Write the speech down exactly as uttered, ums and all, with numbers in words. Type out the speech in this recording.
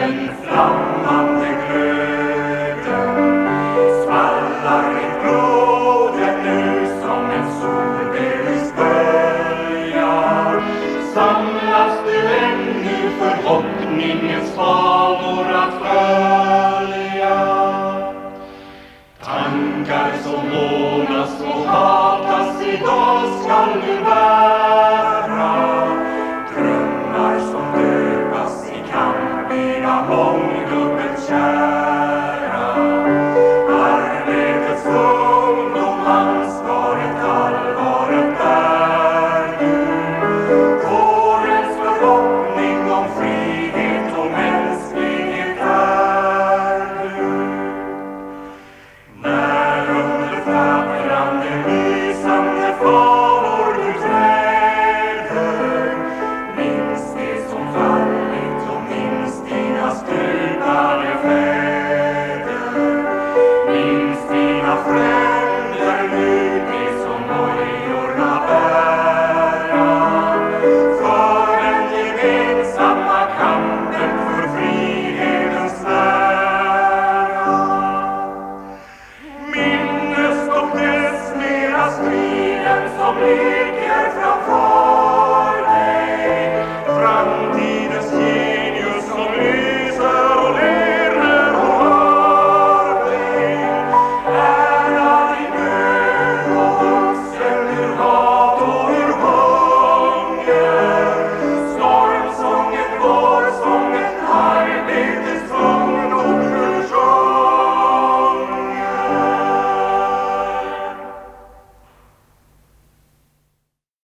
en flammande glöd. Svallar mitt blod nu som en solbärsbölja. Samlas du ännu förhoppningens fanor att följa? Tankar som månas och hatas idag skall du bära.